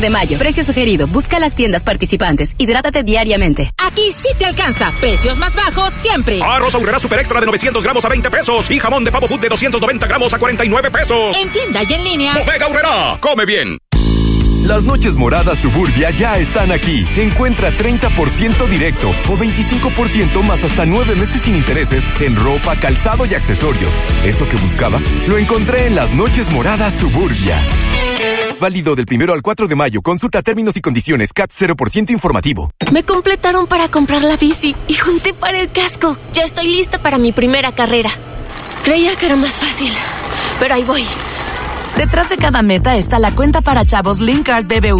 de mayo. Precio sugerido. Busca las tiendas participantes. Hidrátate diariamente. Aquí sí te alcanza. Precios más bajos siempre. Arroz Aurrera Super Extra de 900 gramos a 20 pesos. Y jamón de pavo food de 290 gramos a 49 pesos. En tienda y en línea. Bodega Aurrera. Come bien. Las noches moradas Suburbia ya están aquí. Encuentra 30% directo o 25% más hasta 9 meses sin intereses en ropa, calzado y accesorios. ¿Eso que buscaba? Lo encontré en las noches moradas Suburbia. Válido del 1 al 4 de mayo. Consulta términos y condiciones. CAT 0% informativo. Me completaron para comprar la bici y junté para el casco. Ya estoy lista para mi primera carrera. Creía que era más fácil, pero ahí voy. Detrás de cada meta está la cuenta para chavos Link Card BBVA.